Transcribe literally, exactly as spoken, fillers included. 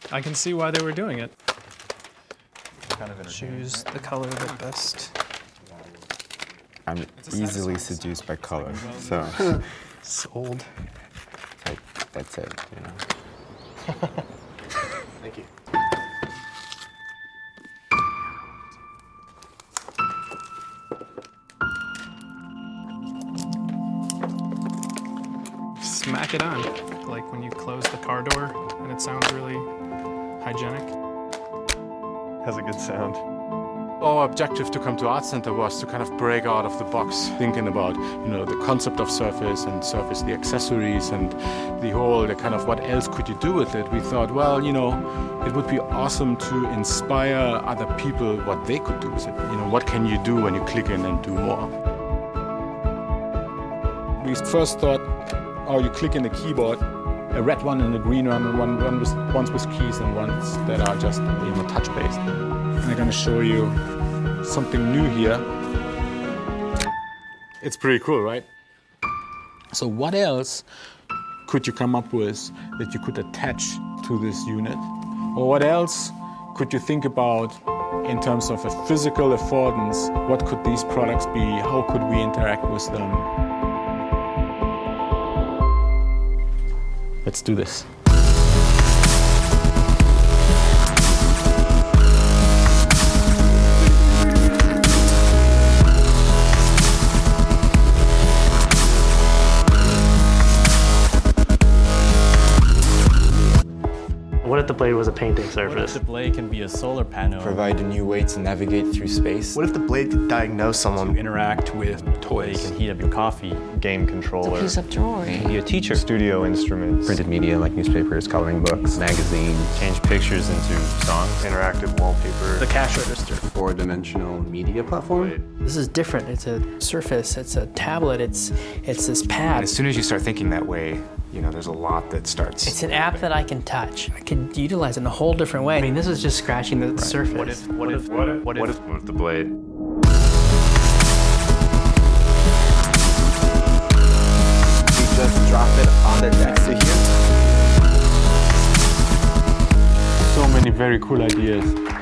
I can see why they were doing it. Kind of Choose the color that best. I'm easily seduced by color, so Sold. like, that's it, you know. Thank you. Smack it on, like when you close the car door and it sounds really hygienic. Has a good sound. Our objective to come to Art Center was to kind of break out of the box, thinking about, you know, the concept of Surface and Surface, the accessories and the whole, the kind of what else could you do with it. We thought, well, you know, it would be awesome to inspire other people what they could do with it. You know, what can you do when you click in and do more? We first thought, oh, you click in the keyboard, a red one and a green one, and one, one with, ones with keys and ones that are just, you know, touch-based. And I'm gonna show you something new here. It's pretty cool, right? So what else could you come up with that you could attach to this unit? Or what else could you think about in terms of a physical affordance? What could these products be? How could we interact with them? Let's do this. What if the blade was a painting surface? What if the blade can be a solar panel? Provide a new way to navigate through space. What if the blade could diagnose someone? Interact with toys. You can heat up your coffee. Game controller. Piece of jewelry. Be a teacher. Studio instruments. Printed media like newspapers, coloring books, magazines. Change pictures into songs. Interactive wallpaper. The cash register. Four-dimensional media platform. This is different. It's a surface. It's a tablet. It's it's this pad. As soon as you start thinking that way, you know, there's a lot that starts. It's an app that I can touch. I can utilize it in a whole different way. I mean, this is just scratching the right. surface. What if, what if, what if, what if, What if, what if the blade? We just drop it on the deck here. So many very cool ideas.